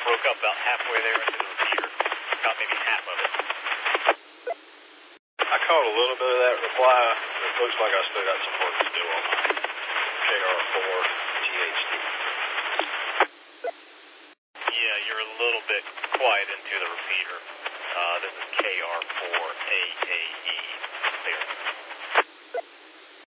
broke up about halfway there into the repeater. About maybe half of it. I caught a little bit of that reply. It looks like I still got some work to do on my KR4 GHD. Yeah, you're a little bit quiet into the repeater. This is KR4AAE.